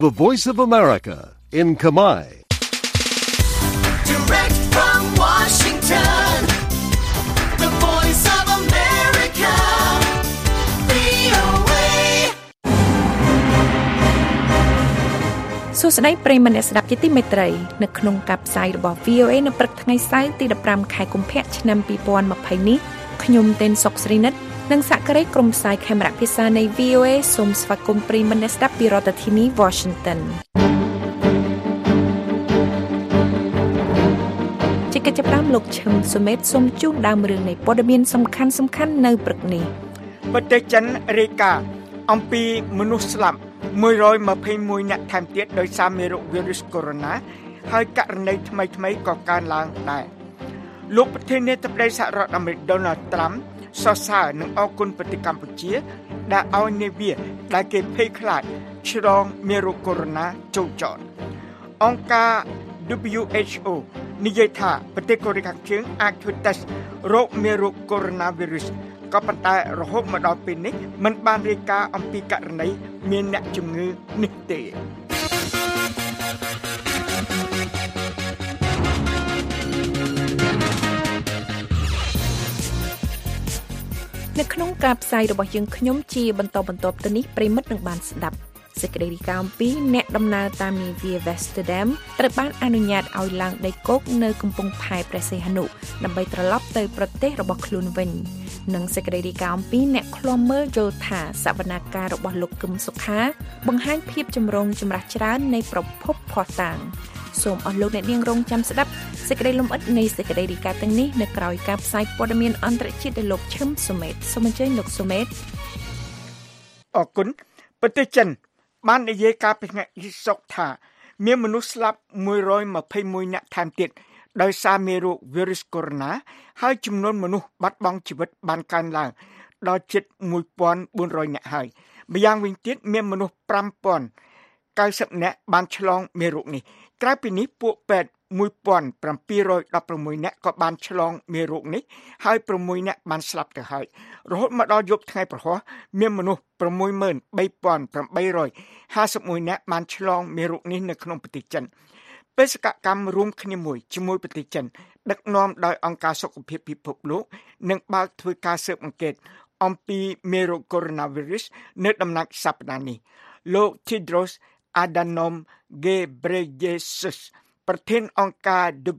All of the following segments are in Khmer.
The Voice of America in Khmer. Direct from Washington, The Voice of America, VOA. សួស្តីប្រិយមិត្តអ្នកស្ដាប់ជាទីមេត្រីនៅក្នុងការផ្សាយរបស់ VOA នៅព្រឹកថ្ងៃសៅរ៍ទី15ខែកុម្ភៈឆ្នាំ2020នេះខ្ញុំទេនសុកស្រីនិតនិងសហការីក្រុមផ្សាយខេមរៈភាសានៃ VOA សូមស្វាគមន៍ប្រិយមិត្តអ្នកស្ដាប់ពីរដ្ឋធានី Washington ជាកិច្ចចាប់ផ្ដើមលោកឈឹមសុមេតសូមជូនដើមរឿងនៃព័ត៌មានសំខាន់ៗនៅព្រឹកនេះប្រទេសចិនរាយការណ៍អំពីមនុស្សស្លាប់121នាក់ថែមទៀតដោយសារមេរោគវីរុសកូវីដ -19 ហើយករណីថ្មីៗក៏កើនឡើងដែរលោកប្រធានាធិបតីសហរដ្ឋអាមេរិក Donald Trump សរសើរនិងអរគុណប្រទេសកម្ពុជាដែលឲ្យនាវាដែលគេភ័យខ្លាចឆ្លងមេរោគកូវីដ -19 ចូលចតអង្គការ WHO និយាយថាប្រទេសកូរ៉េខាងជើងអាចធ្វើតេស្តរោគមេរោគកូវីដ -19 ក៏ប៉ុន្តែរហូតមកដល់ពេលនេះមិនបានរាយការណ៍អំពីករណីមានអ្នកជំងឺនេះទេនៅក្នុងការផ្សាយរបស់យើងខ្ញុំជាបន្តទៅនេះប្រិមិត្តនឹងបានស្ដាប់សេចក្តីរាយការណ៍អំពីអ្នកដំណើរតាមនាវា Westerdam ត្រូវបានអនុញ្ញាតឲ្យឡើងដីគោកនៅកំពង់ផែព្រះសីហនុដើម្បីត្រឡប់ទៅប្រទេសរបស់ខ្លួនវិញនិងសេចក្តីរាយការណ៍អំពីអ្នកឃ្លាំមើលយល់ថាសវនាការរបស់លោកគឹមសុខាបង្ហាញភាពចម្រុងចម្រាស់ច្រើននៃប្រភពភស្តុតាងសូមអស់លោកអ្នកនាងរងចាំស្ដាប់សេចក្តីលម្អិតនៃសេចក្តីរាយការណ៍ទាំងនេះនៅក្រោយការផ្សាយព័ត៌មានអន្តរជាតិដោយលោកឈឹមសុមេតសូមអញ្ជើញលោកសុមេតអរគុណប្រទេសចិនបាននិយាយការពីថ្ងៃសុក្រថាមានមនុស្សស្លាប់121នាក់ថែមទៀតដោយសារមេរោគវីរុសកូវីដ -19 ហើយចំនួនមនុស្សបាត់បង់ជីវិតបានកើនឡើងដល់ជិត1400នាក់ហើយម្យ៉ាងវិញទៀតមានមនុស្ស5090នាក់បានឆ្លងមេរោគនេះក្រៅពីនេះពួកពេទ្យ1716នាក់ក៏បានឆ្លងមេរោគនេះហើយ6នាក់បានស្លាប់ទៅហើយរហូតមកដល់យប់ថ្ងៃព្រហស្បតិ៍មានមនុស្ស63851នាក់បានឆ្លងមេរោគនេះនៅក្នុងប្រទេសចិនបេសកកម្មរួមគ្នាមួយជាមួយប្រទេសចិនដឹកនាំដោយអង្គការសុខភាពពិភពលោកនឹងបើកធ្វើការស៊ើបអង្កេតអំពីមេរោគកូវីដ -19 នៅដំណាច់សប្តាហ៍នេះលោក Tedros Adhanom Ghebreyesus ប្រធានអង្គការ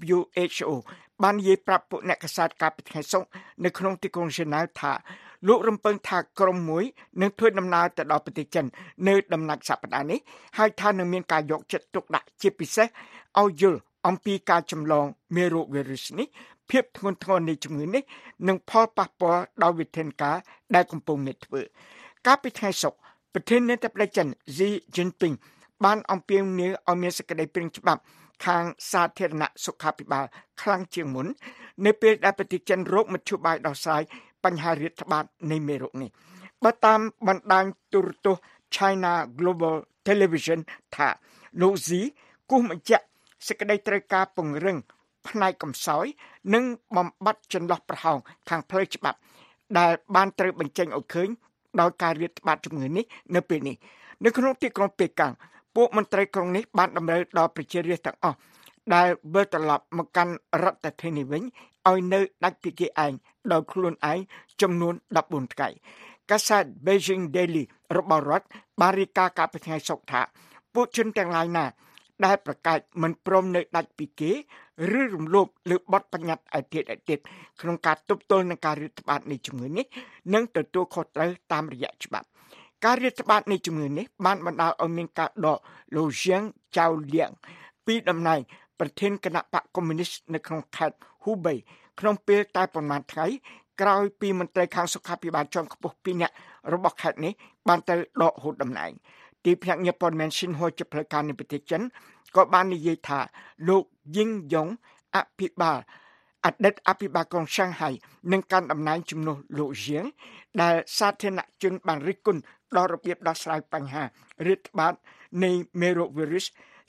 WHO បាននិយាយប្រាប់ពួកអ្នកកាសែតកាលពីថ្ងៃសុក្រនៅក្នុងទីក្រុងហ្សឺណែវថាលោករំពឹងថាក្រុមមួយនឹងធ្វើដំណើរទៅដល់ប្រទេសចិននៅដំណាច់សប្តាហ៍នេះហើយថានឹងមានការយកចិត្តទុកដាក់ជាពិសេសឲ្យយល់អំពីការចម្លងមេរោគវីរុសនេះភាពធ្ងន់ធ្ងរនៃជំងឺនេះនិងផលប៉ះពាល់ដល់វិធានការដែលកំពុងមានធ្វើកាលពីថ្ងៃសុក្រប្រធានាធិបតីចិន Xi Jinping បានអំពាវនាវឲ្យមានសេចក្តីព្រាងច្បាប់ខាងសាធារណសុខាភិបាលខ្លាំងជាងមុននៅពេលដែលប្រទេសចិនរកមធ្យោបាយដោះស្រាយបញ្ហារាតត្បាតនៃមេរោគនេះបើតាមបណ្ដាញទូរទស្សន៍ China Global Television ថាលោក Xi គូសបញ្ជាក់សេចក្តីត្រូវការពង្រឹងផ្នែកកំសោយនិងបំបត្តិចន្លោះប្រហោងខាងផ្លូវច្បាប់ដែលបានត្រូវបញ្ចេញឲ្យឃើញដោយការរាតត្បាតជំងឺនេះនៅពេលនេះនៅក្នុងទីក្រុងប៉េកាំងពួកមន្ត្រីក្រុងនេះបានតម្រូវដល់ប្រជារាស្ត្រទាំងអស់ដែលវិលត្រឡប់មកកាន់រដ្ឋធានីវិញឲ្យនៅដាច់ពីគេឯងដោយខ្លួនឯងចំនួន14ថ្ងៃកាសែត Beijing Daily របស់រដ្ឋបានរាយការណ៍កាលពីថ្ងៃសុក្រថាពួកជនទាំងឡាយណាដែលប្រកាសមិនព្រមនៅដាច់ពីគេឬរំលោភលើបទបញ្ញត្តិឯទៀតក្នុងការទប់ទល់នឹងការរាតត្បាតនៃជំងឺនេះនឹងទទួលខុសត្រូវតាមរយៈច្បាប់ការរាតត្បាតនៃជំងឺនេះបានបណ្ដាលឲ្យមានការដកលោក Zhang Chaoliang ពីតំណែងប្រធានគណៈបកកុម្មុយនីសនៅក្នុងខេត្ត Hubei ក្នុងពេលតែប្រមាណថ្ងៃក្រោយពីមន្ត្រីខាងសុខាភិបាលជាន់ខ្ពស់2នាក់របស់ខេត្តនេះបានទៅដកហូតតំណែងទីភ្នាក់ងារព័ត៌មាន Xinhua ជាផ្លូវការនៃប្រទេសចិនក៏បាននិយាយថាលោក Ying Yong អតីតអភិបាលក្រុង Shanghai នឹងកាន់តំណែងជំនួសលោក Zhang ដែលសាធារណជនបានរិះគន់ដល់របៀបដោះស្រាយបញ្ហារាតត្បាតនៃមេរោគវីរុស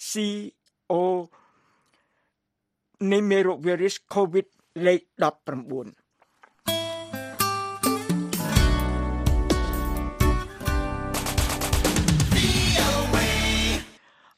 COVID លេខ19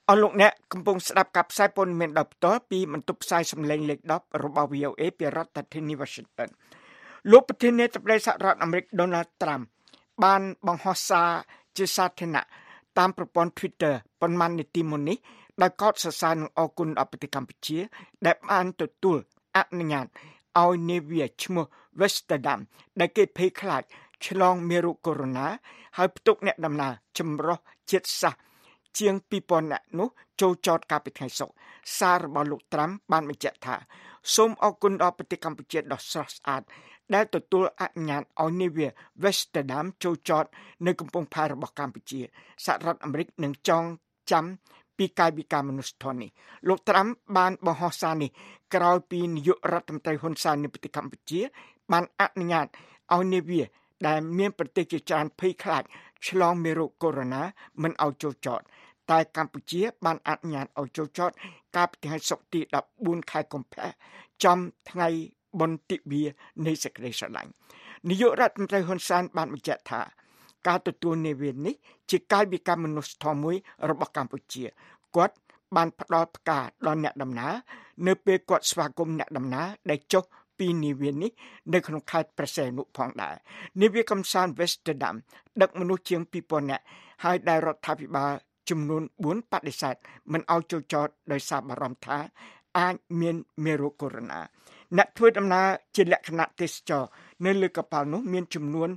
អស់លោកអ្នកកំពុងស្ដាប់ការផ្សាយព័ត៌មានដល់ផ្ទាល់ពីបន្ទប់ផ្សាយសំឡេងលេខ10របស់ VOA ពីរដ្ឋធានី Washington លោកប្រធានាធិបតីសហរដ្ឋអាមេរិក Donald Trump បានបង្ហោះសារជាសាធារណៈតាមប្រព័ន្ធ Twitter ប៉ុន្មាននាទីមុននេះដោយកោតសរសើរនិងអរគុណដល់ប្រទេសកម្ពុជាដែលបានទទួលអនុញ្ញាតឲ្យនាវាឈ្មោះ Westerdam ដែលគេភ័យខ្លាចឆ្លងមេរោគកូវីដ -19 ហើយផ្ទុកអ្នកដំណើរចម្រុះជាតិសាសន៍ជាង 2000 នាក់នោះចូលចតកាលពីថ្ងៃសុក្រសាររបស់លោកត្រាំបានបញ្ជាក់ថាសូមអរគុណដល់ប្រទេសកម្ពុជាដ៏ស្រស់ស្អាតដែលទទួលអនុញ្ញាតឲ្យនាវា Westerdam ចូលចតនៅកំពង់ផែរបស់កម្ពុជាសហរដ្ឋអាមេរិកនឹងចងចាំពីកាយវិការមនុស្សធម៌នេះលោកត្រាំបានបង្ហោះសារនេះក្រោយពីនាយករដ្ឋមន្ត្រីហ៊ុនសែននៃប្រទេសកម្ពុជាបានអនុញ្ញាតឲ្យនាវាដែលមានប្រទេសជាច្រើនភ័យខ្លាចឆ្លងមេរោគកូវីដ -19 មិនឲ្យចូលចតតែកម្ពុជាបានអនុញ្ញាតឲ្យចូលចតកាលពីថ្ងៃសុក្រទី14ខែកុម្ភៈចំថ្ងៃបុណ្យទិវានៃសេចក្តីស្រឡាញ់នាយករដ្ឋមន្ត្រីហ៊ុនសែនបានបញ្ជាក់ថាការទទួលនាវានេះជាកាយវិការមនុស្សធម៌មួយរបស់កម្ពុជាគាត់បានផ្ដល់ផ្កាដល់អ្នកដំណើរនៅពេលគាត់ស្វាគមន៍អ្នកដំណើរដែលចុះពីនាវានេះនៅក្នុងខេត្តព្រះសីហនុផងដែរនាវាកំសាន្ត Westerdam ដឹកមនុស្សជាង 2000 នាក់ហើយដែលរដ្ឋាភិបាលចំនួន4បដិសេធមិនឲ្យចូលចតដោយសារបារម្ភថាអាចមានមេរោគកូវីដ -19 អ្នកធ្វើដំណើរជាលក្ខណៈទេសចរនៅលើកប៉ាល់នោះមានចំនួន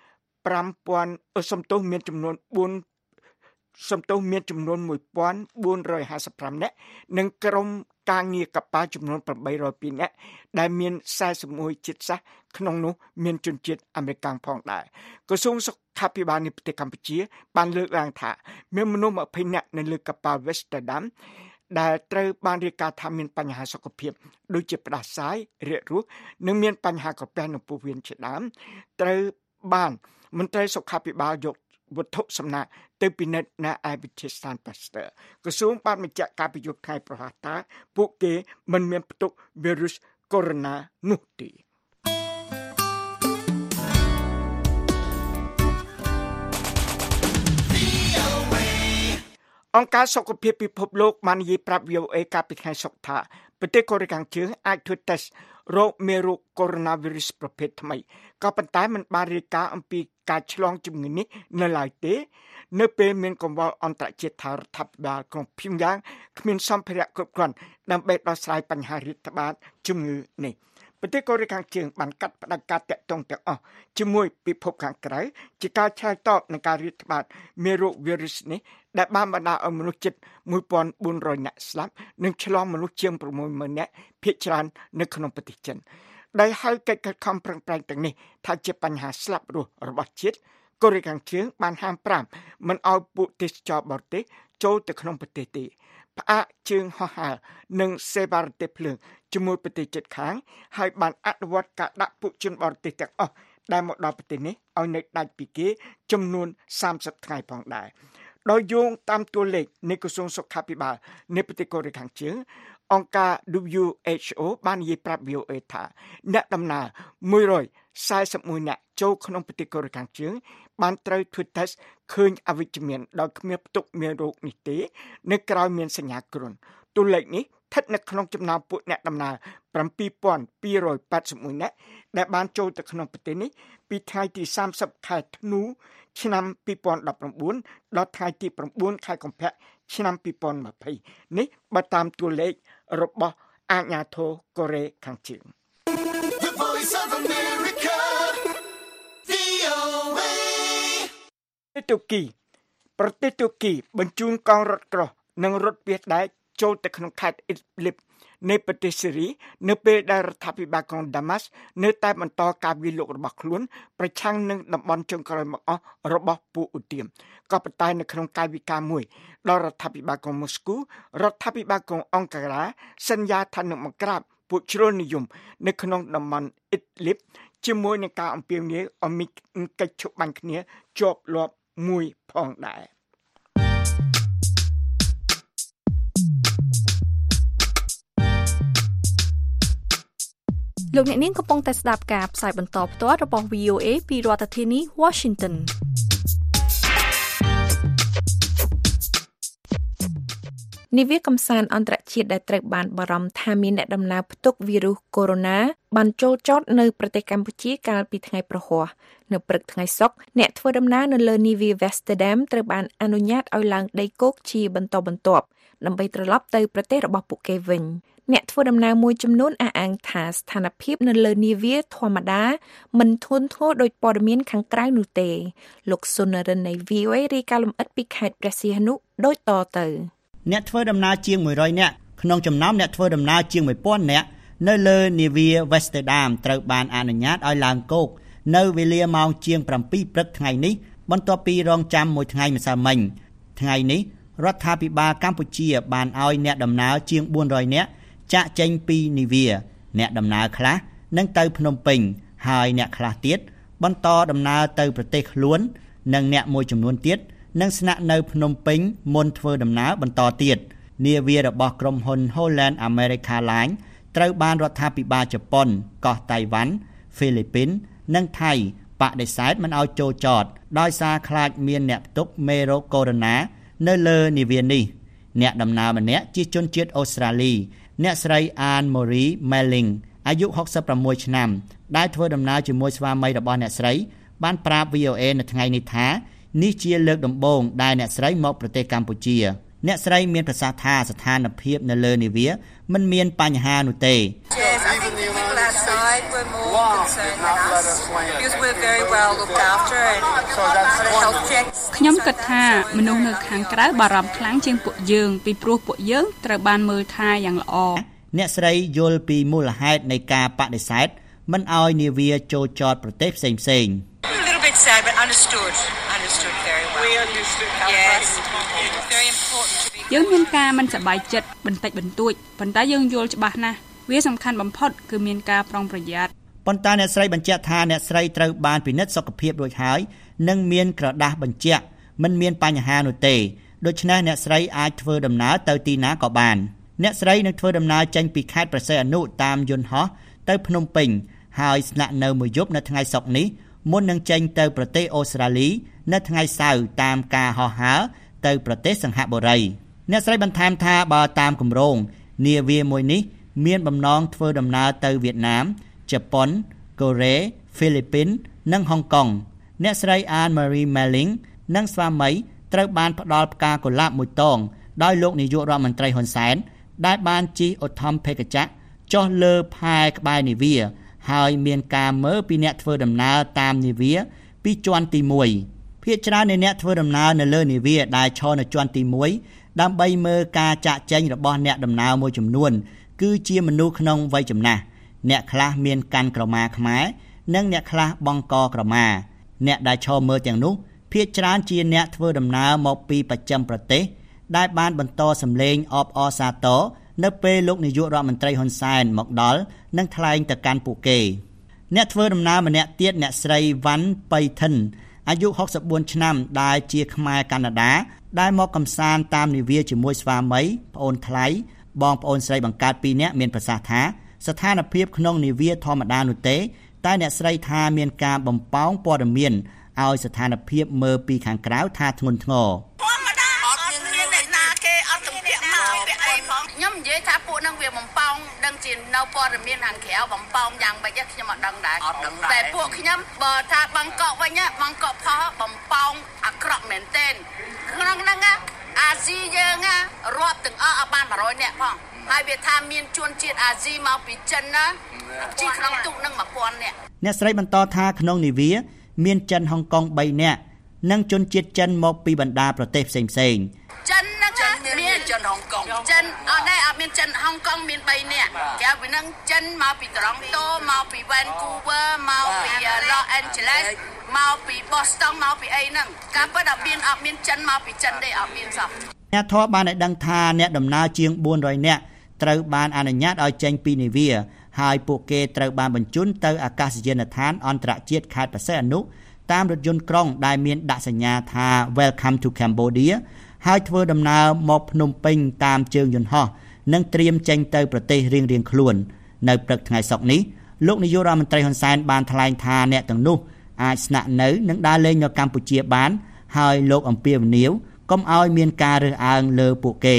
មានចំនួន 1455 នាក់និងក្រុមការងារកប៉ាល់ចំនួន802នាក់ដែលមាន41ជាតិសាសន៍ក្នុងនោះមានជនជាតិអាមេរិកផងដែរក្រសួងសុខាភិបាលនៃប្រទេសកម្ពុជាបានលើកឡើងថាមានមនុស្ស20នាក់នៅលើកប៉ាល់ Westerdam ដែលត្រូវបានរាយការណ៍ថាមានបញ្ហាសុខភាពដូចជាផ្ដាសាយរាគរូសនិងមានបញ្ហាក្រពះនិងពោះវៀនជាដើមត្រូវបានមន្ត្រីសុខាភិបាលយកវត្ថុសំណាកទៅពិនិត្យនៅឯវិទ្យាស្ថាន Pasteur ក្រសួងបានបញ្ជាក់ការពីយប់ថ្ងៃប្រហ័សថាពួកគេមិនមានផ្ទុកវីរុសកូវីដ -19 នោះទេអង្គការសុខភាពពិភពលោកបាននិយាយប្រាប់ VOA កាលពីថ្ងៃសុក្រថាប្រទេសកូរ៉េខាងជើងអាចធ្វើតេស្តរោគមេរោគកូវីដ -19 ប្រភេទថ្មីក៏ប៉ុន្តែមិនបានរាយការណ៍អំពីការឆ្លងជំងឺនេះនៅឡើយទេនៅពេលមានកង្វល់អន្តរជាតិថារដ្ឋាភិបាលក្រុងព្យុងយ៉ាងគ្មានសម្ភារៈគ្រប់គ្រាន់ដើម្បីដោះស្រាយបញ្ហារាតត្បាតជំងឺនេះប្រទេសកូរ៉េខាងជើងបានកាត់ផ្តាច់ការតាក់ទងទាំងអស់ជាមួយពិភពខាងក្រៅជាការឆ្លើយតបនឹងការរាតត្បាតមេរោគវីរុសនេះដែលបានបណ្ដាលឲ្យមនុស្សជិត 1400 នាក់ស្លាប់និងឆ្លងមនុស្សជាង 60000 នាក់ភាគច្រើននៅក្នុងប្រទេសចិនដោយហៅកិច្ចខិតខំប្រឹងប្រែងទាំងនេះថាជាបញ្ហាស្លាប់រស់របស់ជាតិកូរ៉េខាងជើងបានហាម5មិនឲ្យពួកទេសចរបរទេសចូលទៅក្នុងប្រទេសទេផ្អាកជើងហោះហើរនិងសេវារទេះភ្លើងជាមួយប្រទេសជិតខាងហើយបានអនុវត្តការដាក់ពួកជនបរទេសទាំងអស់ដែលមកដល់ប្រទេសនេះឲ្យនៅដាច់ពីគេចំនួន30ថ្ងៃផងដែរដោយយោងតាមតួលេខនៃក្រសួងសុខាភិបាលនៃប្រទេសកូរ៉េខាងជើងអង្គការ WHO បាននិយាយប្រាប់ VOA ថាអ្នកដំណើរ141នាក់ចូលក្នុងប្រទេសកូរ៉េខាងជើងបានត្រូវធ្វើតេស្តឃើញអវិជ្ជមានដោយគ្មានផ្ទុកមេរោគនេះទេនៅក្រៅមានសញ្ញាគ្រុនតួលេខនេះស្ថិតនៅក្នុងចំណោមពួកអ្នកដំណើរ 7281 នាក់ដែលបានចូលទៅក្នុងប្រទេសនេះពីថ្ងៃទី30ខែធ្នូឆ្នាំ2019ដល់ថ្ងៃទី9ខែកុម្ភៈឆ្នាំ2020នេះបើតាមតួលេខរបស់អាជ្ញាធរកូរ៉េខាងជើងប្រទេសទូគីបញ្ជូនកងរថក្រោះនិងរថពាសដែកចូលទៅក្នុងខេត្តអ៊ីដលីបនៃប្រទេសស៊ីរីនៅពេលដែលរដ្ឋាភិបាលក្រុងដាម៉ាស់នៅតែបន្តការវាយលុករបស់ខ្លួនប្រឆាំងនឹងតំបន់ចុងក្រោយមកអស់របស់ពួកឧទាមក៏ប៉ុន្តែនៅក្នុងកាយវិការមួយដល់រដ្ឋាភិបាលក្រុងម៉ូស្គូរដ្ឋាភិបាលក្រុងអង្ការ៉ាសន្យាថានឹងបង្ក្រាបពួកជ្រុលនិយមនៅក្នុងតំបន់អ៊ីដលីបជាមួយនឹងការអំពាវនាវឲ្យមានកិច្ចឈប់បាញ់គ្នាជាប់លាប់មួយផងដែរលោកអ្នកនាងកំពុងតែស្ដាប់ការផ្សាយបន្តផ្ទាល់របស់ VOA ពីរដ្ឋធានី Washington នាវាកំសាន្តអន្តរជាតិដែលត្រូវបានបារម្ភថាមានអ្នកដំណើរផ្ទុកវីរុសកូវីដ -19 បានចូលចតនៅប្រទេសកម្ពុជាកាលពីថ្ងៃប្រហ័សនៅព្រឹកថ្ងៃសុក្រអ្នកធ្វើដំណើរនៅលើនាវា Vesterdam ត្រូវបានអនុញ្ញាតឲ្យឡើងដីគោកជាបន្តបន្ទាប់ដើម្បីត្រឡប់ទៅប្រទេសរបស់ពួកគេវិញអ្នកធ្វើដំណើរមួយចំនួនអះអាងថាស្ថានភាពនៅលើនាវាធម្មតាមិនធ្ងន់ធ្ងរដោយព័ត៌មានខាងក្រៅនោះទេលោកសុនរិននៃ VOA រាយការណ៍លម្អិតពីខេត្តព្រះសីហនុដូចតទៅអ្នកធ្វើដំណើរជាង100នាក់ក្នុងចំណោមអ្នកធ្វើដំណើរជាង 1000 នាក់នៅលើនាវា Vesterdam ត្រូវបានអនុញ្ញាតឲ្យឡើងគោកនៅវេលាម៉ោងជាង 7 ព្រឹកថ្ងៃនេះបន្ទាប់ពីរងចាំមួយថ្ងៃម្សិលមិញថ្ងៃនេះរដ្ឋាភិបាលកម្ពុជាបានឲ្យអ្នកដំណើរជាង400នាក់ចាក់ចេញពីនាវាអ្នកដំណើរខ្លះនឹងទៅភ្នំពេញហើយអ្នកខ្លះទៀតបន្តដំណើរទៅប្រទេសខ្លួននិងអ្នកមួយចំនួនទៀតនឹងស្នាក់នៅភ្នំពេញមុនធ្វើដំណើរបន្តទៀតនាវារបស់ក្រុមហ៊ុន Holland America Line ត្រូវបានរដ្ឋាភិបាលជប៉ុនកោះតៃវ៉ាន់ហ្វីលីពីននិងថៃបដិសេធមិនឲ្យចូលចតដោយសារខ្លាចមានអ្នកផ្ទុកមេរោគកូវីដ -19 នៅលើនាវានេះអ្នកដំណើរម្នាក់ជាជនជាតិអូស្ត្រាលីអ្នកស្រី Anne Marie Melling អាយុ66ឆ្នាំដែលធ្វើដំណើរជាមួយស្វាមីរបស់អ្នកស្រីបានប្រាប់ VOA នៅថ្ងៃនេះថានេះជាលើកដំបូងដែលអ្នកស្រីមកប្រទេសកម្ពុជាអ្នកស្រីមានប្រសាសន៍ថាស្ថានភាពនៅលើនាវាមិនមានបញ្ហានោះទេខ្ញុំគិតថាមនុស្សនៅខាងក្រៅបារម្ភខ្លាំងជាងពួកយើងពីព្រោះពួកយើងត្រូវបានមើលថែយ៉ាងល្អអ្នកស្រីយល់ពីមូលហេតុនៃការបដិសេធមិនឲ្យនាវាចូលចតប្រទេសផ្សេងៗ sad but understood very well. We understood how it's very important to be យើងមានការមិនសប្បាយចិត្តបន្តិចបន្តួចប៉ុន្តែយើងយល់ច្បាស់ណាស់វាសំខាន់បំផុតគឺមានការប្រុងប្រយ័ត្នប៉ុន្តែអ្នកស្រីបញ្ជាក់ថាអ្នកស្រីត្រូវបានពិនិត្យសុខភាពរួចហើយនិងមានក្រដាស់បញ្ជាក់មិនមានបញ្ហានោះទេដូច្នេះអ្នកស្រីអាចធ្វើដំណើរទៅទីណាក៏បានអ្នកស្រីនឹងធ្វើដំណើរចេញពីខេត្តព្រះសីហនុតាមយន្តហោះទៅភ្នំពេញហើយស្នាក់នៅមួយយប់នៅថ្ងៃសុក្រនេះមុននឹងចេញទៅប្រទេសអូស្ត្រាលីនៅថ្ងៃសៅរ៍តាមការហោះហើរទៅប្រទេសសិង្ហបុរីអ្នកស្រីបន្ថែមថាបើតាមគម្រោងនាវាមួយនេះមានបំណងធ្វើដំណើរទៅវៀតណាមជប៉ុនកូរ៉េហ្វីលីពីននិងហុងកុងអ្នកស្រី Anne Marie Melling និងស្វាមីត្រូវបានផ្ដល់ផ្កាកុលាបមួយតងដោយលោកនាយករដ្ឋមន្ត្រីហ៊ុនសែនដែលបានជិះឧទ្ធម្ភាគចក្រចុះលើផែក្បែរនាវាហើយមានការមើលពីអ្នកធ្វើដំណើរតាមនាវាពីជាន់ទី1ភាគច្រើននៃអ្នកធ្វើដំណើរនៅលើនាវាដែលឈរនៅជាន់ទី1ដើម្បីមើលការចាក់ចែងរបស់អ្នកដំណើរមួយចំនួនគឺជាមនុស្សក្នុងវ័យចំណាស់អ្នកខ្លះមានកាន់ក្រមាខ្មែរនិងអ្នកខ្លះបង់កក្រមាអ្នកដែលឈរមើលទាំងនោះភាគច្រើនជាអ្នកធ្វើដំណើរមកពីបស្ចិមប្រទេសដែលបានបន្តសម្លេងអបអរសាទរនៅពេលលោកនាយករដ្ឋមន្ត្រីហ៊ុនសែនមកដល់និងថ្លែងទៅកាន់ពួកគេអ្នកធ្វើដំណើរម្នាក់ទៀតអ្នកស្រីវ៉ាន់បៃថិនអាយុ64ឆ្នាំដែលជាខ្មែរកាណាដាដែលមកកំសាន្តតាមនាវាជាមួយស្វាមីប្អូនថ្លៃបងប្អូនស្រីបង្កើត2នាក់មានប្រសាសន៍ថាស្ថានភាពក្នុងនាវាធម្មតានោះទេតែអ្នកស្រីថាមានការបំផោងព័ត៌មានឲ្យស្ថានភាពមើលពីខាងក្រៅថាធ្ងន់ធ្ងរខ្ញុំនិយាយថាពួកនឹងវាបំប៉ោងដឹងជានៅព័ត៌មានខាងក្រៅបំប៉ោងយ៉ាងម៉េចខ្ញុំអត់ដឹងដែរតែពួកខ្ញុំបើថាបង្កក់វិញបង្កក់ផុសបំប៉ោងអាក្រក់មែនទែនក្នុងហ្នឹងអាស៊ីយើងរាប់ទាំងអស់បាន100នាក់ផងហើយវាថាមានជនជាតិអាស៊ីមកពីចិនណាជីក្នុងទូកនឹង1000នាក់អ្នកស្រីបន្តថាក្នុងនាវាមានចិនហុងកុង3នាក់និងជនជាតិចិនមកពីបណ្ដាប្រទេសផ្សេងៗចិនហ្នឹងមានចិនហុងកុងចិនអត់ដែរអត់មានចិនហុងកុងមាន3នាក់គេពីនឹងចិនមកពីត្រង់តូមកពី Vancouver មកពី Los Angeles មកពី Boston មកពីអីហ្នឹងការពិតអត់មានចិនមកពីចិនទេអត់មានសោះអ្នកធរបានឲ្យដឹងថាអ្នកដំណើរជាង400នាក់ត្រូវបានអនុញ្ញាតឲ្យចេញពីនាវាហើយពួកគេត្រូវបានបញ្ជូនទៅអាកាសយានដ្ឋានអន្តរជាតិខេត្តព្រះសីហនុតាមរថយន្តក្រុងដែលមានដាក់សញ្ញាថា Welcome to Cambodia ហើយធ្វើដំណើរមកភ្នំពេញតាមជើងយន្តហោះនិងត្រៀមចេញទៅប្រទេសរៀងៗខ្លួននៅព្រឹកថ្ងៃសុក្រនេះលោកនាយករដ្ឋមន្ត្រីហ៊ុនសែនបានថ្លែងថាអ្នកទាំងនោះអាចស្នាក់នៅនិងដើរលេងនៅកម្ពុជាបានហើយលោកអំពាវនាវកុំឲ្យមានការរើសអើងលើពួកគេ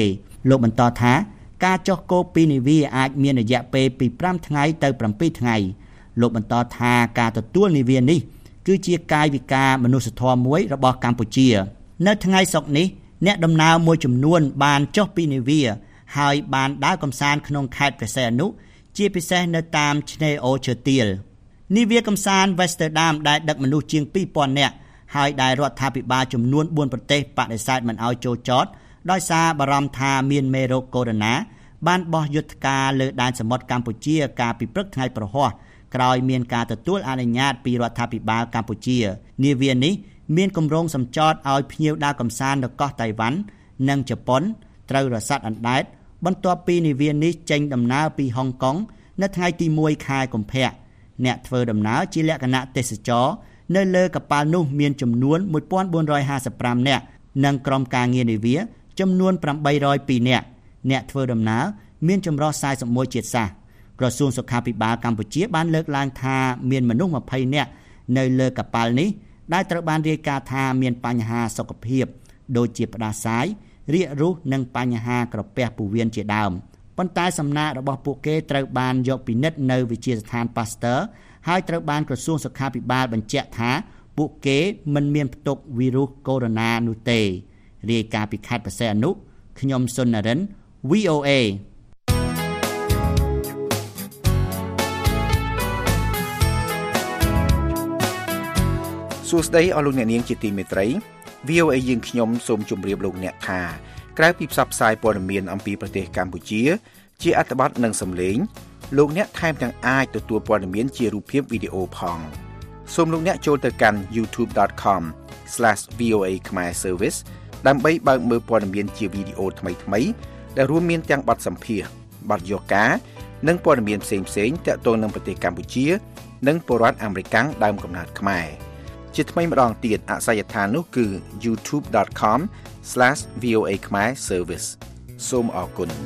លោកបន្តថាការចុះគោពីនាវាអាចមានរយៈពេលពី5ថ្ងៃទៅ7ថ្ងៃលោកបន្តថាការទទួលនាវានេះគឺជាកាយវិការមនុស្សធម៌មួយរបស់កម្ពុជានៅថ្ងៃសុក្រនេះអ្នកដំណើរមួយចំនួនបានចុះពីនាវាហើយបានដើរកម្សាន្តក្នុងខេត្តព្រះសីហនុជាពិសេសនៅតាមឆ្នេរអូឈើទាលនាវាកម្សាន្ត Westerdam ដែលដឹកមនុស្សជាង 2000 នាក់ហើយដែលរដ្ឋាភិបាលចំនួន4ប្រទេសបដិសេធមិនឲ្យចូលចតដោយសារបារម្ភថាមានមេរោគកូវីដ -19 បានបោះយុទ្ធការលើដែនសមុទ្រកម្ពុជាកាលពីព្រឹកថ្ងៃប្រហ័សក្រោយមានការទទួលអនុញ្ញាតពីរដ្ឋាភិបាលកម្ពុជានាវានេះមានគម្រោងសម្ចតឲ្យភ្ញៀវដើរកម្សាន្តនៅកោះតៃវ៉ាន់និងជប៉ុនត្រូវរសាត់អណ្ដែតបន្ទាប់ពីនាវានេះចេញដំណើរពីហុងកុងនៅថ្ងៃទី1 ខែកុម្ភៈអ្នកធ្វើដំណើរជាលក្ខណៈទេសចរនៅលើកប៉ាល់នោះមានចំនួន1455នាក់និងក្រុមការងារនាវាចំនួន802នាក់អ្នកធ្វើដំណើរមានចម្រុះ41ជាតិសាសន៍ក្រសួងសុខាភិបាលកម្ពុជាបានលើកឡើងថាមានមនុស្ស20នាក់នៅលើកប៉ាល់នេះដែលត្រូវបានរាយការណ៍ថាមានបញ្ហាសុខភាពដូចជាផ្ដាសាយរាគរូសនិងបញ្ហាក្រពះពោះវៀនជាដើមប៉ុន្តែសំណាក់របស់ពួកគេត្រូវបានយកពិនិត្យនៅវិទ្យាស្ថាន Pasteur ហើយត្រូវបានក្រសួងសុខាភិបាលបញ្ជាក់ថាពួកគេមិនមានផ្ទុកវីរុសកូវីដ -19 នោះទេរាយការណ៍ពីខេត្តព្រះសីហនុខ្ញុំសុននរិន VOA សួស្តីអស់លោកអ្នកនាងជាទីមេត្រី VOA យើងខ្ញុំសូមជម្រាបលោកអ្នកថាក្រៅពីផ្សព្វផ្សាយព័ត៌មានអំពីប្រទេសកម្ពុជាជាអត្ថបទនិងសំឡេងលោកអ្នកថែមទាំងអាចទទួលព័ត៌មានជារូបភាពវីដេអូផងសូមលោកអ្នកចូលទៅកាន់ youtube.com/VOA Khmer Service ដើម្បីបើកមើលព័ត៌មានជាវីដេអូថ្មីៗដែលរួមមានទាំងបទសម្ភាសន៍បទយកការនិងព័ត៌មានផ្សេងៗទាក់ទងនឹងប្រទេសកម្ពុជានិងពលរដ្ឋអាមេរិកដើមកំណើតខ្មែរជាថ្មីម្ដងទៀតអាសយដ្ឋាននោះគឺ youtube.com/VOA Khmer Service សូមអរគុណ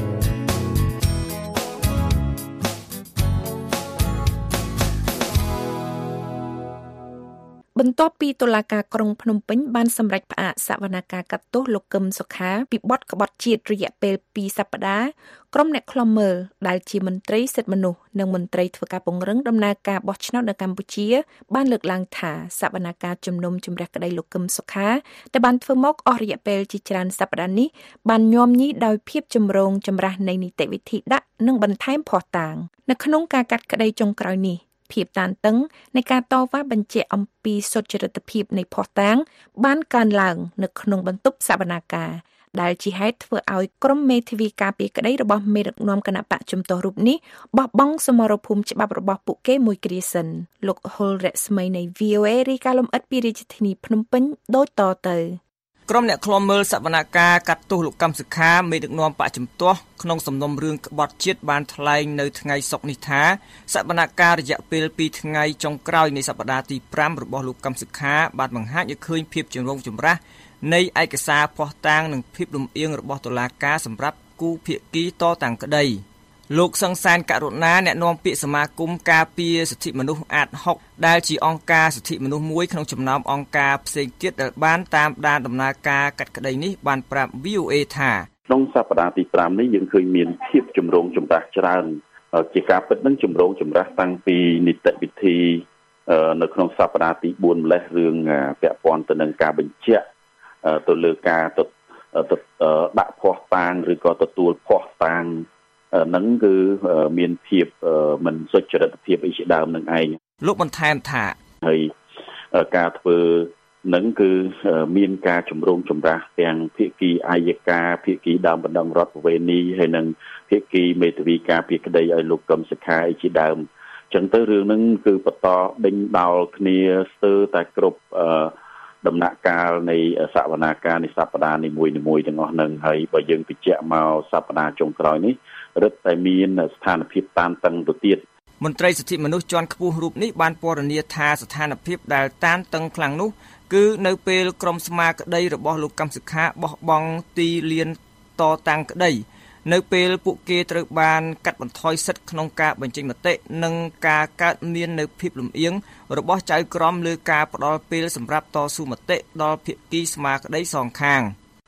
បន្ទាប់ពីតុលាការក្រុងភ្នំពេញបានសម្រេចផ្អាកសវនកម្មកាត់ទោសលោកកឹមសុខាពីបទក្បត់ជាតិរយៈពេល2សប្តាហ៍ក្រុមអ្នកឃ្លាំមើលដែលជាមន្ត្រីសិទ្ធិមនុស្សនិងមន្ត្រីធ្វើការពង្រឹងដំណើរការបោះឆ្នោតនៅកម្ពុជាបានលើកឡើងថាសវនកម្មជំនុំជម្រះក្តីលោកកឹមសុខាដែលបានធ្វើមកអស់រយៈពេលជាច្រើនសប្តាហ៍នេះបានញោមញីដោយភាពចម្រូងចម្រាសនៃនីតិវិធីដាក់និងបន្ថែមភស្តុតាងនៅក្នុងការកាត់ក្តីចុងក្រោយនេះភាពតានតឹងនៃការតវ៉ាបញ្ជាក់អំពីសុចរិតភាពនៃភស្តុតាងបានកើនឡើងនៅក្នុងបន្ទប់សវនកម្មដែលជាហេតុធ្វើឲ្យក្រុមមេធាវីការពារក្តីរបស់មេដឹកនាំគណៈបកជំទាស់រូបនេះបោះបង់សមរភូមិច្បាប់របស់ពួកគេមួយគ្រាសិនលោកហុលរស្មីនៃ VOA រាយការណ៍លម្អិតពីរាជធានីភ្នំពេញដូចតទៅក្រុមអ្នកឃ្លាំមើលសវនកម្មកាត់ទោសលោកកឹមសុខាមេដឹកនាំបកជំទាស់ក្នុងសំណុំរឿងក្បត់ជាតិបានថ្លែងនៅថ្ងៃសុក្រនេះថាសវនកម្មរយៈពេល2ថ្ងៃចុងក្រោយនៃសប្តាហ៍ទី5របស់លោកកឹមសុខាបានបង្ហាញឲ្យឃើញភាពចម្រូងចម្រាសនៃឯកសារភស្តុតាងនិងភាពលំអៀងរបស់តុលាការសម្រាប់គូភាគីតតាំងក្តីលោកសង្សានករុណាអ្នកនាំពាក្យសមាគមការពារសិទ្ធិមនុស្សអាត6ដែលជាអង្គការសិទ្ធិមនុស្សមួយក្នុងចំណោមអង្គការផ្សេងទៀតដែលបានតាមដានដំណើរការកាត់ក្តីនេះបានប្រាប់ VOA ថាក្នុងសប្តាហ៍ទី5នេះយើងឃើញមានភាពចម្រូងចម្រាសច្រើនជាការពិតនឹងចម្រូងចម្រាសតាំងពីនីតិវិធីនៅក្នុងសប្តាហ៍ទី4ម្លេះរឿងពាក់ព័ន្ធទៅនឹងការបញ្ជាក់ទៅលើការដាក់ភស្តុតាងឬក៏ទទួលភស្តុតាងនឹងគឺមានភាពមិនសុចរិតភាពអីជាដើមនឹងឯងលោកបន្ថែមថាហើយការធ្វើនឹងគឺមានការជំរុញចម្រាស់ទាំងភាគីអាយកាភាគីដើមបណ្ដឹងរដ្ឋប្រវេណីហើយនិងភាគីមេធាវីការពារក្តីឲ្យលោកកឹមសុខាអីជាដើមអញ្ចឹងទៅរឿងហ្នឹងគឺបន្តដេញដោលគ្នាស្ទើរតែគ្រប់ដំណាក់កាលនៃសវនកម្មនៃសប្តាហ៍នីមួយៗទាំងអស់ហ្នឹងហើយបើយើងបញ្ជាក់មកសប្តាហ៍ចុងក្រោយនេះរឹតតែមានស្ថានភាពតានតឹងទៅទៀតមន្ត្រីសិទ្ធិមនុស្សជាន់ខ្ពស់រូបនេះបានពណ៌នាថាស្ថានភាពដែលតានតឹងខ្លាំងនោះគឺនៅពេលក្រុមស្មារតីរបស់លោកកឹមសុខាបោះបង់ទីលានតតាំងក្តីនៅពេលពួកគេត្រូវបានកាត់បន្ថយសិទ្ធិក្នុងការបញ្ចេញមតិនិងការកើតមាននៅភាពលំអៀងរបស់ចៅក្រមលើការផ្ដល់ពេលសម្រាប់តស៊ូមតិដល់ភាគីស្មារតីសងខាង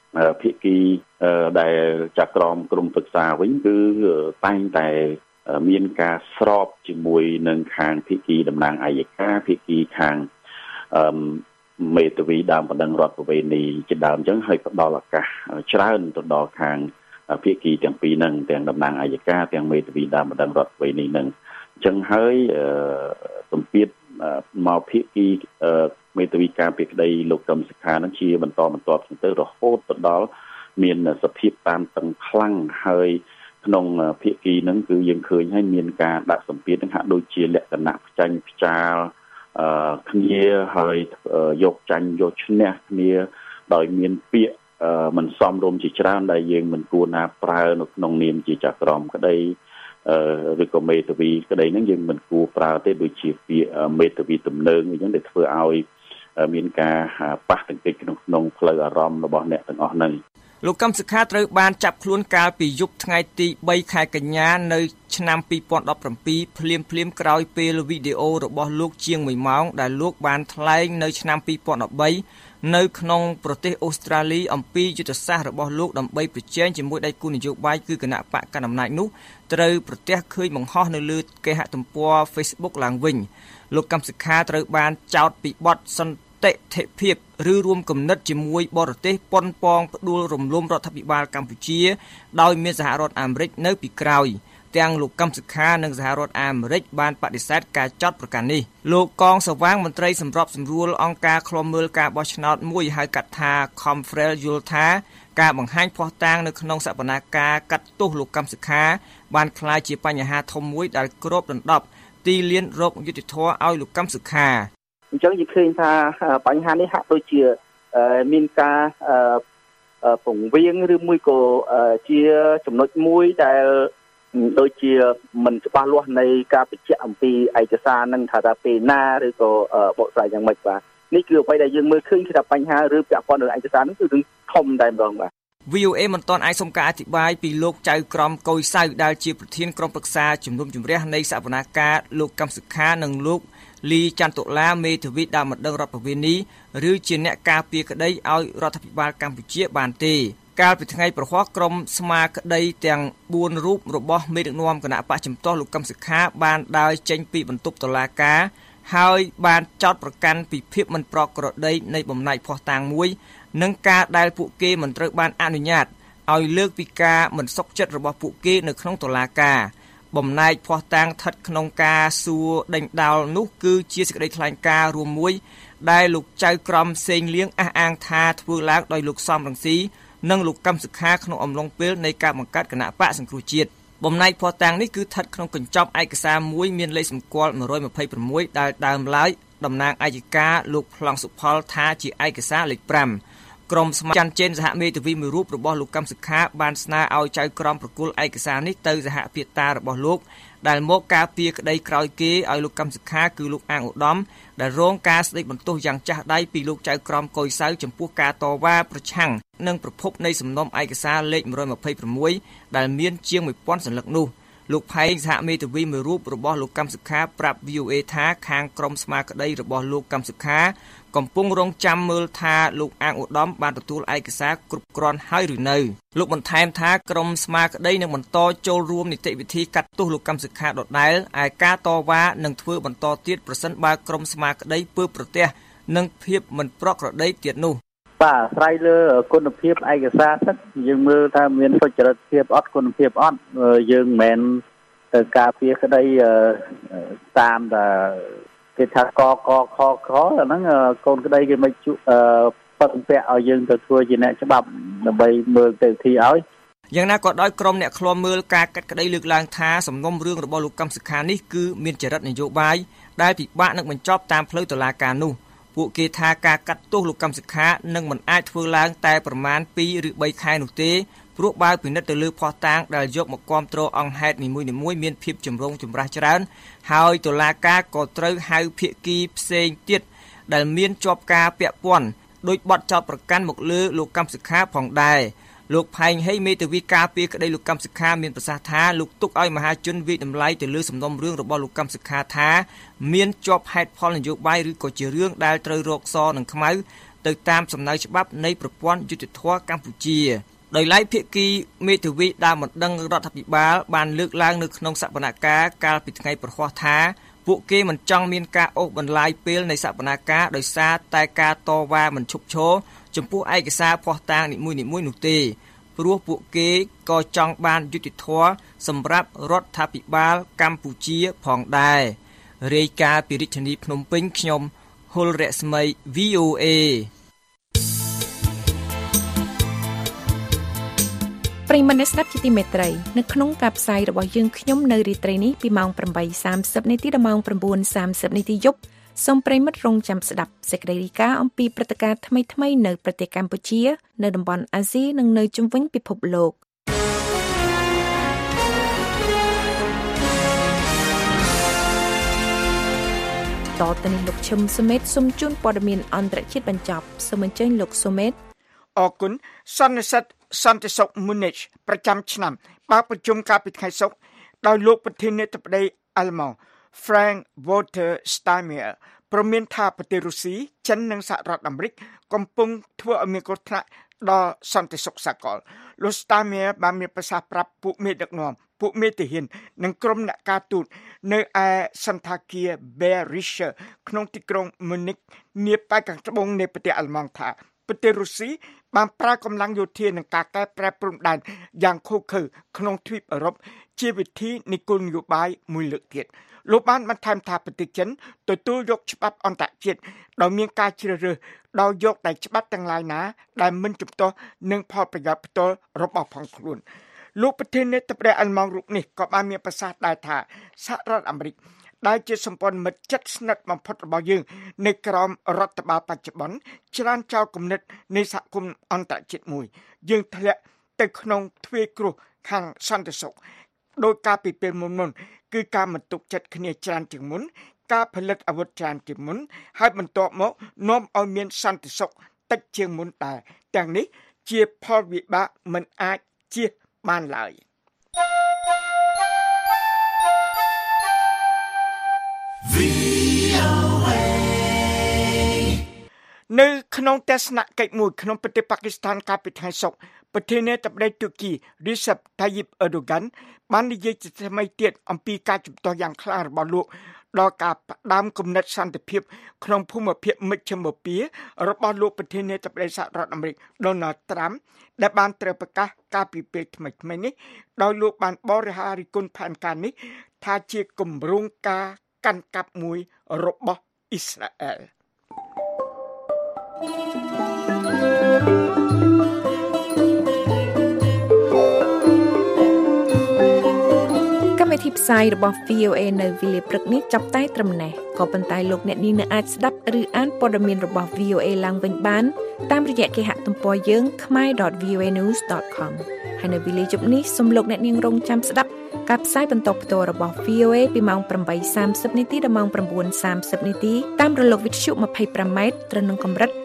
ភាគីដែលចាក់ក្រមក្រុមប្រឹក្សាវិញគឺតែងតែមានការស្របជាមួយនឹងខាងភាគីតំណាងអัยការភាគីខាងមេធាវីដើមបណ្ដឹងរដ្ឋប្រវេណីជាដើមអញ្ចឹងហើយផ្ដល់ឱកាសច្រើនទៅដល់ខាងភាគីទាំងពីរហ្នឹងទាំងតំណាងអัยការទាំងមេធាវីដើមបណ្ដឹងរដ្ឋប្រវេណីហ្នឹងអញ្ចឹងហើយសម្ពាធមកភាគីមេធាវីការពីក្តីលោកកឹមសុខានឹងជាបន្តទៅរហូតទៅដល់មានសភាពតាមតឹងខ្លាំងហើយក្នុងភាគីហ្នឹងគឺយើងឃើញហើយមានការដាក់សម្ពាធនឹងហាក់ដូចជាលក្ខណៈផ្ចាញ់ផ្ចាលគ្នាហើយយកចាញ់យកឈ្នះគ្នាដោយមានពាក្យមិនសមរម្យជាច្រើនដែលយើងមិនគួរណាប្រើនៅក្នុងនាមជាចក្រមក្តីឬក៏មេធាវីក្តីហ្នឹងយើងមិនគួរប្រើទេដូចជាពាក្យមេធាវីទំនើងអញ្ចឹងដែលធ្វើឲ្យមានការប៉ះទង្គិចក្នុងផ្លូវអារម្មណ៍របស់អ្នកទាំងអស់ហ្នឹងលោកកឹមសុខាត្រូវបានចាប់ខ្លួនកាលពីយប់ថ្ងៃទី3ខែកញ្ញានៅឆ្នាំ2017ភ្លាមក្រោយពេលវីដេអូរបស់លោកជាង1ម៉ោងដែលលោកបានថ្លែងនៅឆ្នាំ2013នៅក្នុងប្រទេសអូស្ត្រាលីអំពីយុទ្ធសាស្ត្ររបស់លោកដើម្បីប្រជែងជាមួយដៃគូនយោបាយគឺគណៈបកកណ្ដាលអំណាចនោះត្រូវប្រទះឃើញបង្ហោះនៅលើគេហទំព័រ Facebook ឡើងវិញលោកកឹមសុខាត្រូវបានចោទពីបទសន្តិភាពឬរួមគំនិតជាមួយបរទេសប៉ុនប៉ងផ្ដួលរំលំរដ្ឋាភិបាលកម្ពុជាដោយមានសហរដ្ឋអាមេរិកនៅពីក្រោយទាំងលោកកឹមសុខានិងសហរដ្ឋអាមេរិកបានបដិសេធការចោទប្រកាន់នេះលោកកងសវាងមន្ត្រីសម្របសម្រួលអង្គការឃ្លាំមើលការបោះឆ្នោតមួយហៅកាត់ថា Confrel យល់ថាការបង្ហាញភស្តុតាងនៅក្នុងសវនាការកាត់ទោសលោកកឹមសុខាបានក្លាយជាបញ្ហាធំមួយដែលគ្របដណ្ដប់ទីលានរកយុត្តិធម៌ឲ្យលោកកឹមសុខាអញ្ចឹងយើងឃើញថាបញ្ហានេះហាក់ដូចជាមានការពង្រៀងឬមួយក៏ជាចំណុចមួយដែលដូចជាមិនច្បាស់លាស់នៃការបញ្ជាក់អំពីឯកសារនឹងថាពេលណាឬក៏បកស្រាយយ៉ាងម៉េចបាទនេះគឺអ្វីដែលយើងមើលឃើញគឺថាបញ្ហាឬពាក់ព័ន្ធនឹងឯកសារនឹងគឺរឿងធំតែម្ដងបាទ VOA មិនទាន់អាចសុំការអធិប្បាយពីលោកចៅក្រមកុយសៅដែលជាប្រធានក្រុមប្រឹក្សាជំនុំជម្រះនៃសវនាការលោកកឹមសុខានិងលោកលីច័ន្ទតុលាមេធាវីដើមបណ្ដឹងរដ្ឋប្រវេណីឬជាអ្នកការពារក្តីឲ្យរដ្ឋាភិបាលកម្ពុជាបានទេកាលពីថ្ងៃប្រហ័សក្រុមស្មារក្តីទាំង4រូបរបស់មេដឹកនាំគណៈបកជំទាស់លោកកឹមសុខាបានដើរចេញពីបន្ទប់តុលាការហើយបានចោទប្រកាន់ពីភាពមិនប្រក្រតីនៃបំណាច់ភស្តុតាងមួយនិងការដែលពួកគេមិនត្រូវបានអនុញ្ញាតឲ្យលើកពីការមិនសុខចិត្តរបស់ពួកគេនៅក្នុងតុលាការបំណែកភស្តុតាងស្ថិតក្នុងការសួរដេញដោលនោះគឺជាសេចក្តីថ្លែងការណ៍រួមមួយដែលលោកចៅក្រមសេងលៀងអះអាងថាធ្វើឡើងដោយលោកសំរងស៊ីនិងលោកកឹមសុខាក្នុងអំឡុងពេលនៃការបង្កើតគណៈបកសង្គ្រោះជាតិបំណែកភស្តុតាងនេះគឺស្ថិតក្នុងកញ្ចប់ឯកសារមួយមានលេខសម្គាល់126ដែលដើមឡើយតំណាងអัยការលោកប្លង់សុផលថាជាឯកសារលេខ5ក្រុមស្មារតីច័ន្ទជេនសហមេធាវីមួយរូបរបស់លោកកឹមសុខាបានស្នើឲ្យចៅក្រមប្រគល់ឯកសារនេះទៅសហភាតារបស់លោកដែលមកការពារក្តីក្រោយគេឲ្យលោកកឹមសុខាគឺលោកអាងឧត្តមដែលរងការស្ដីបន្ទោសយ៉ាងចាស់ដៃពីលោកចៅក្រមកុយសៅចំពោះការតវ៉ាប្រឆាំងនឹងប្រភពនៃសំណុំឯកសារលេខ126ដែលមានជាង 1000 សន្លឹកនោះលោកផែងសហមេធាវីមួយរូបរបស់លោកកឹមសុខាប្រាប់ VOA ថាខាងក្រុមស្មារតីរបស់លោកកឹមសុខាកំពុងរងចាំមើលថាលោកអាងឧត្តមបានទទួលឯកសារគ្រប់គ្រាន់ហើយឬនៅលោកបន្ថែមថាក្រុមស្មារតីនឹងបន្តចូលរួមនីតិវិធីកាត់ទោសលោកកឹមសុខាដដែលឯការតវ៉ានឹងធ្វើបន្តទៀតប្រសិនបើក្រុមស្មារតីពើប្រទះនឹងភាពមិនប្រក្រតីទៀតនោះបាទអាស្រ័យលើគុណភាពឯកសារទឹកយើងមើលថាមានសុចរិតភាពអត់គុណភាពអត់យើងមិនមែនទៅការពារក្តីតាមតែគេថាកខអាហ្នឹងកូនក្តីគេមិនបတ်ពាក់ឲ្យយើងទៅធ្វើជាអ្នកច្បាប់ដើម្បីមើលទៅទីឲ្យយ៉ាងណាក៏ដោយក្រុមអ្នកឃ្លាំមើលការកាត់ក្តីលើកឡើងថាសំណុំរឿងរបស់លោកកឹមសុខានេះគឺមានចរិតនយោបាយដែលពិបាកនឹងបញ្ចប់តាមផ្លូវតុលាការនោះពួកគេថាការកាត់ទោសលោកកឹមសុខានឹងមិនអាចធ្វើឡើងតែប្រមាណ2ឬ3ខែនោះទេព្រោះបើពិនិត្យទៅលើភស្តុតាងដែលយកមកគាំទ្រអង្គហេតុនីមួយៗមានភាពចម្រូងចម្រាសច្រើនហើយតុលាការក៏ត្រូវហៅភាគីផ្សេងទៀតដែលមានជាប់ការពាក់ព័ន្ធដោយបទចោទប្រកាន់មកលើលោកកឹមសុខាផងដែរលោកផែងហេមេធាវីការពារក្តីលោកកឹមសុខាមានប្រសាសន៍ថាលោកទុកឲ្យមហាជនវិតម្លៃទៅលើសំណុំរឿងរបស់លោកកឹមសុខាថាមានជាប់ហេតុផលនយោបាយឬក៏ជារឿងដែលត្រូវរកសនឹងខ្មៅទៅតាមសំណើច្បាប់នៃប្រព័ន្ធយុត្តិធម៌កម្ពុជាដោយឡែកភាគីមេធាវីដើមបណ្ដឹងរដ្ឋាភិបាលបានលើកឡើងនៅក្នុងសវនកម្មកាលពីថ្ងៃប្រហ័សថាពួកគេមិនចង់មានការអូសបន្លាយពេលនៃសវនកម្មដោយសារតែការតវ៉ាមិនឈប់ឈរចំពោះឯកសារភស្តុតាងនីមួយៗនោះទេព្រោះពួកគេក៏ចង់បានយុត្តិធម៌សម្រាប់រដ្ឋាភិបាលកម្ពុជាផងដែររាយការណ៍ពីរាជធានីភ្នំពេញខ្ញុំហុលរស្មី VOA ប្រិយមិត្តអ្នកស្ដាប់ជាទីមេត្រីនៅក្នុងការផ្សាយរបស់យើងខ្ញុំនៅរាត្រីនេះពីម៉ោង 8:30 នាទីដល់ម៉ោង 9:30 នាទីយប់សូមប្រិយមិត្តរងចាំស្ដាប់សេចក្តីរាយការណ៍អំពីព្រឹត្តិការណ៍ថ្មីៗនៅប្រទេសកម្ពុជានៅតំបន់អាស៊ីនិងនៅជុំវិញពិភពលោកតទៅនេះលោកឈឹមសុមេតសូមជូនព័ត៌មានអន្តរជាតិបញ្ចប់សូមអញ្ជើញលោកសុមេតអរគុណសន្និសីទសន្តិសុខ Munich ប្រចាំឆ្នាំបើកប្រជុំកាលពីថ្ងៃសុក្រដោយលោកប្រធានាធិបតីអាល្លឺម៉ង់ Frank-Walter Steinmeier ព្រមានថាប្រទេសរុស្ស៊ីចិននិងសហរដ្ឋអាមេរិកកំពុងធ្វើឲ្យមានគ្រោះថ្នាក់ដល់សន្តិសុខសកលលោក Steinmeier បានមានប្រសាសន៍ប្រាប់ពួកមេដឹកនាំពួកមេទាហាននិងក្រុមអ្នកការទូតនៅឯសន្តាគារ Berrischer ក្នុងទីក្រុង Munich នាប៉ែកខាងត្បូងនៃប្រទេសអាល្លឺម៉ង់ថាប្រទេសរុស្ស៊ីបានប្រើកម្លាំងយោធានិងការកែប្រែព្រំដែនយ៉ាងឃោរឃៅក្នុងទ្វីបអឺរ៉ុបជាវិធីនៃគោលនយោបាយមួយលើកទៀតលោកបានបន្ថែមថាប្រទេសចិនទទួលយកច្បាប់អន្តរជាតិដោយមានការជ្រើសរើសដោយយកតែច្បាប់ទាំងឡាយណាដែលមិនជំទាស់នឹងផលប្រយោជន៍ផ្ទាល់របស់ផងខ្លួនលោកប្រធានាធិបតីអាល្លឺម៉ង់រូបនេះក៏បានមានប្រសាសន៍ដែរថាសហរដ្ឋអាមេរិកដែលជាសម្ព័ន្ធមិត្តជិតស្និទ្ធបំផុតរបស់យើងនៅក្រោមរដ្ឋបាលបច្ចុប្បន្នច្រានចោលគំនិតនៃសហគមន៍អន្តរជាតិមួយយើងធ្លាក់ទៅក្នុងទ្វារគ្រោះខាងសន្តិសុខដោយការពីពេលមុនគឺការមិនទុកចិត្តគ្នាច្រើនជាងមុនការផលិតអាវុធច្រើនជាងមុនហើយបន្ទាប់មកនាំឲ្យមានសន្តិសុខតិចជាងមុនដែរទាំងនេះជាផលវិបាកមិនអាចជៀសបានឡើយនៅក្នុងទស្សនកិច្ចមួយក្នុងប្រទេសប៉ាគីស្ថានកាលពីថ្ងៃសុក្រប្រធានាធិបតីទូគី Recep Tayyip Erdogan បាននិយាយជាថ្មីទៀតអំពីការជំទាស់យ៉ាងខ្លាំងរបស់លោកដល់ការផ្ដាំគំនិតសន្តិភាពក្នុងភូមិភាគមជ្ឈិមបូព៌ារបស់លោកប្រធានាធិបតីសហរដ្ឋអាមេរិក Donald Trump ដែលបានត្រូវប្រកាសកាលពីពេលថ្មីៗនេះដោយលោកបានបរិហារិគុណផែនការនេះថាជាគម្រោងការកាន់កាប់មួយរបស់អ៊ីស្រាអែលកម្មវិធីផ្សាយរបស់ VOA នៅវេលាព្រឹកនេះចាប់តែត្រឹមនេះក៏ប៉ុន្តែលោកអ្នកនាងនៅអាចស្ដាប់ឬអានព័ត៌មានរបស់ VOA ឡើងវិញបានតាមរយៈគេហទំព័រយើង khmer.voanews.com ហើយនៅវេលាយប់នេះសូមលោកអ្នកនាងរងចាំស្ដាប់ការផ្សាយបន្តផ្ទាល់របស់ VOA ពីម៉ោង 8:30 នាទីដល់ម៉ោង 9:30 នាទីតាមរលកវិទ្យុ 25m ត្រូវនឹងកម្រិត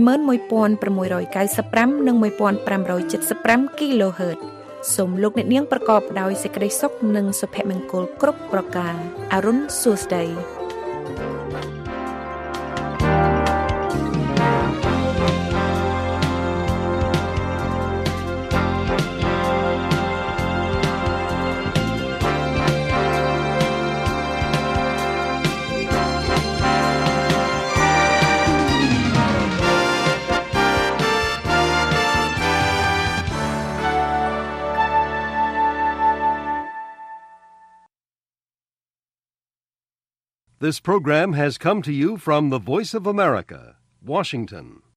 11695 និង 1575 kHz សូមលោកអ្នកនាងប្រកបដោយសេចក្តីសុខនិងសុភមង្គលគ្រប់ប្រការអរុនសួស្តី This program has come to you from the Voice of America, Washington.